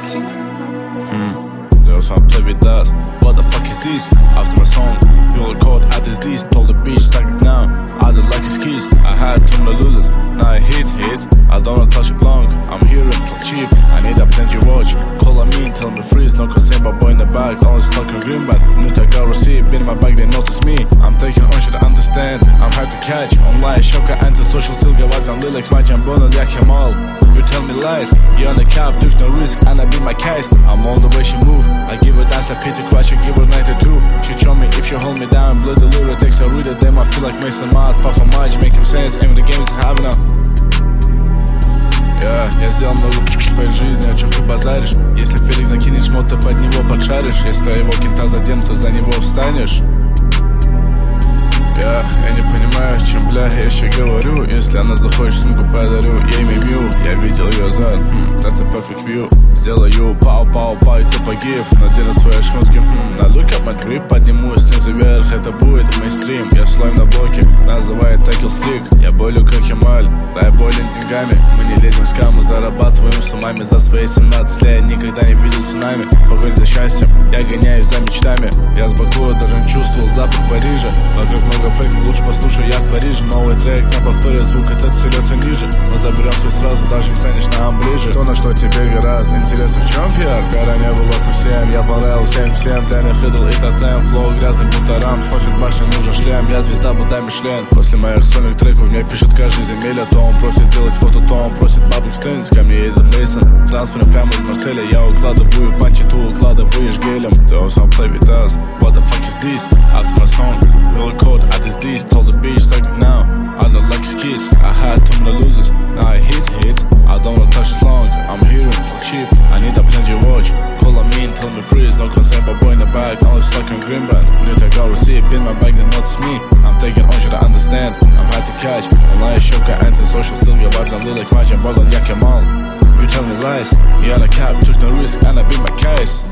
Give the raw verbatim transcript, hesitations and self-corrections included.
Productions. Hmm, girls wanna play with us. What the fuck is this? After my song, you record at this this. Told the bitch, stack it now. I don't like his keys. I had too many losers. Now I hit hits. I don't wanna touch it long. I'm here until cheap. I need a plenty watch. Call on me, tell me freeze. No concern, but boy in the back. Always stuck in green band. New tag I receive. Been in my bag, they notice me. I'm taking on shit, understand. I'm hard to catch. Online, шока, anti-social. Still говорят, I'm little like my jambon, like Kemal. You tell me lies. You on the cap, took no risk. And I beat my case. I'm on the way she move. I give her dance like Peter Crouch. I give her ninety-two. She show me if she hold me down. Blood the lyric takes I read it. Them I feel like Mason Mouth. Far from much, make him sense. Aim the games I have now. Yeah, я сделал много в твоей жизни, о чем ты базаришь. Если Феликс накинешь мод, ты под него подшаришь. Если его кента заденут, то за него встанешь. Я, я не понимаю, чем, бля, я еще говорю. Если она захочет, сумку подарю. Я имя Мью, я видел ее зад. хм, That's a perfect view. Сделаю пау-пау-пау, и ты погиб. Надену свои шмотки, хм, на look up my drip. Поднимусь снизу вверх, это будет мейнстрим. Я слоем на блоке, называет текил стрик. Я болю как Ямаль, дай болен деньгами. Мы не лезем с камы, зарабатываем с умами. За свои семнадцать лет никогда не видел цунами. Погонь за счастьем, я гоняюсь за мечтами. Я с Баку даже не чувствовал запах Парижа. Вокруг много фейков, лучше послушай, я в Париже. Новый трек на повторе, звук этот все льется ниже. Мы заберем свой сразу, даже не станешь нам ближе. То, на что тебе гораздо интересно, в чем пиар? Пиара не было совсем, я понравился всем, всем. Для них идол и тотем, флоу грязный будто рам. Смотрит башня, нужен шлем, я звезда, подай Мишлен. После моих сольных треков мне пишет каждый земеля. То он просит сделать фото, то он просит бабок стынуть. Ко мне едет Мейсон, трансфером прямо из Марселя. Я укладываю панчи, ты укладываешь гелем. Those wanna play with us, what the fuck is this? After my song, you record at this this. Told the bitch, stack it now. I don't like his kids. I had too many losers. Now I hit hits. I don't wanna touch it long. I'm here until cheap. I need a plenty watch. Call on me and tell me freeze. No concern, but boy in the back. Only stuck in green band. New tag I receive. Been my bag, they notice me. I'm taking on shit, I understand. I'm hard to catch. Online шока, anti-social. Still get vibes. I'm little like my jambon, like Kemal. You tell me lies. You on a cap, took no risk, and I beat my case.